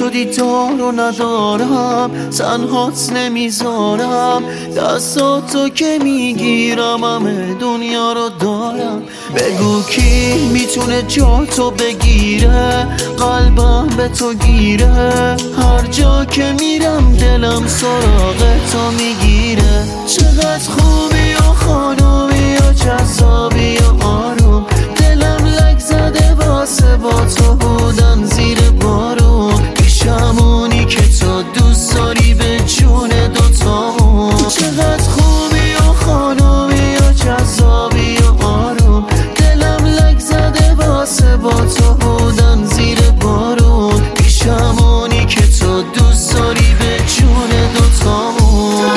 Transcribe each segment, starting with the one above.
شدی دار و ندارم، تنهات نمیذارم، دستاتو که میگیرم همه دنیا رو دارم. بگو کی میتونه جاتو بگیره، قلبم به تو گیره، هر جا که میرم دلم سراغ تو میگیره. چقدر خوبی و خانومی و جذابی و آروم، دلم لک زده واسه با تو بودن زیر بارون، بیشمونی که تو دوست داری به جون دوتامون. چقدر خوبی و خانومی و جذابی و آروم، دلم لک زده واسه با تو بودن زیر بارون، بیشمونی که تو دوست داری به جون دوتامون.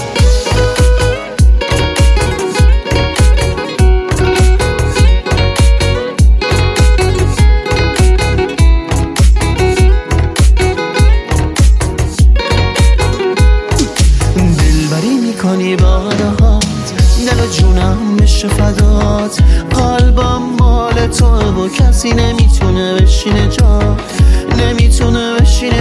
کنی بادهات دل و جونم میشه فدات، قلبم مال توه و کسی نمیتونه بشینه جات، نمیتونه بشینه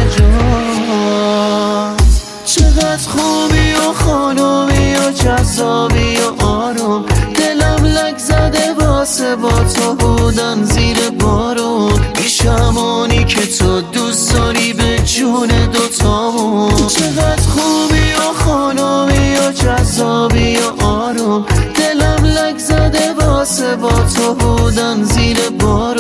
جات. چقدر خوبی و خانومی و جذابی و آروم، دلم لک زده واسه با تو بودن زیر بارون، بیشمونی که تو دوست داری به جون دوتامون. چقدر خوبی و خانومی و جذابی و آروم، دلم لک زده واسه با تو بودن زیر بارون.